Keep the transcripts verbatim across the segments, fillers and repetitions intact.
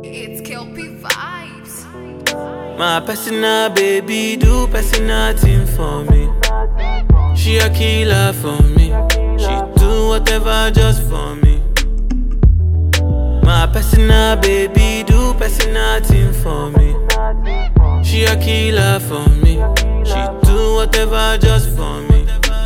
It's Kelpie vibes. My personal baby do personal thing for me. She a killer for me. She do whatever just for me. My personal baby do personal thing for me. She a killer for me. She do whatever just for me.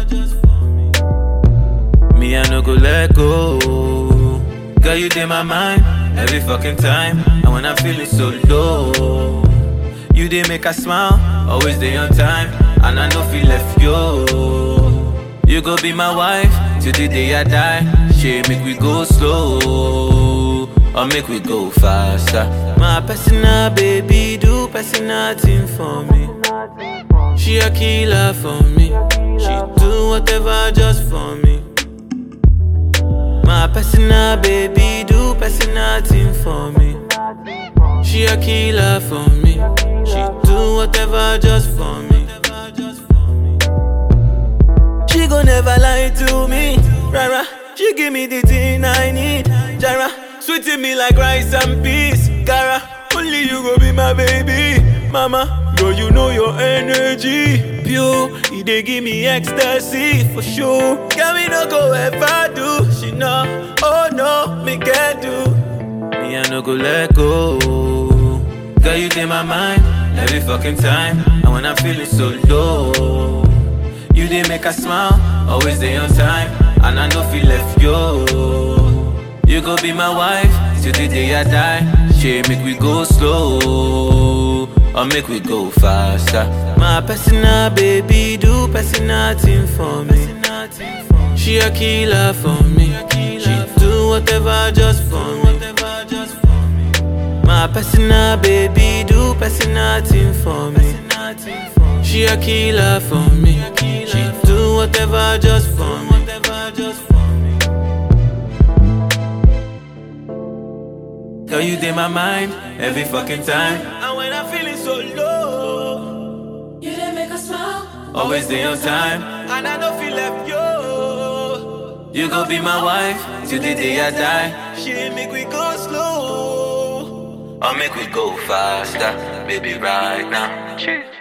Me I no go let go. Girl, you in my mind every fucking time. And when I'm feeling so low, you dey make a smile, always dey on time. And I know feel left yo. You go be my wife till the day I die. She make we go slow, or make we go faster. My personal baby do personal thing for me. She a killer for me. She do whatever just for me. My personal baby do personal thing for me. She a killer for me. She do whatever just for me. She gon' never lie to me. Rara, she give me the thing I need. Jara, sweeting me like rice and peas. Cara, only you go be my baby. Mama, girl, you know your energy pure, it dey give me ecstasy for sure. Girl, me no go ever do. She know, oh no, me can't do. Me I no go let go. Girl, you in my mind every fucking time. And when I'm feeling so low, you dey make a smile, always dey on time. And I know feel left yo. You go be my wife till the day I die. She make we go slow, or make we go faster. My personal baby do personal thing for me. She a killer for me. She do whatever just for me. My personal baby do personal thing for me. She a killer for me. She do whatever just for me. Girl, you in my mind every fucking time. And when I'm feeling so low, You didn't make us smile. always dey on time. And I don't feel left yo. You gon' be my wife till the day I die. She make we go slow, or make we go faster, baby, right now. Cheers.